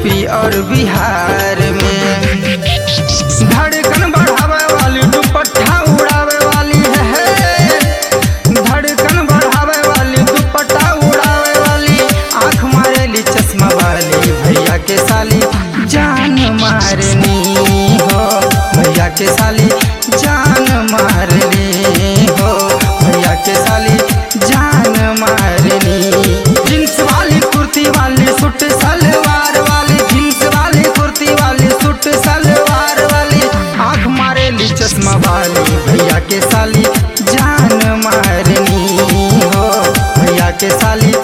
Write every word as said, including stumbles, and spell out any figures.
UP और बिहार में। धड़कन बढ़ावे वाली दुपट्टा उड़ावे वाली है, धड़कन बढ़ावे वाली दुपट्टा उड़ावे वाली, आँख मारेली चश्मा वाली भैया के साली जान मारनी हो, भैया के साली जान मारनी हो, भैया के साली जान मारनी। जींस वाली कुर्ती वाली सूट सलवार वाली, जींस वाली कुर्ती वाली सूट सलवार वाली, आँख मारेली चश्मा वाली भैया के साली जान मारनी हो, भैया के साली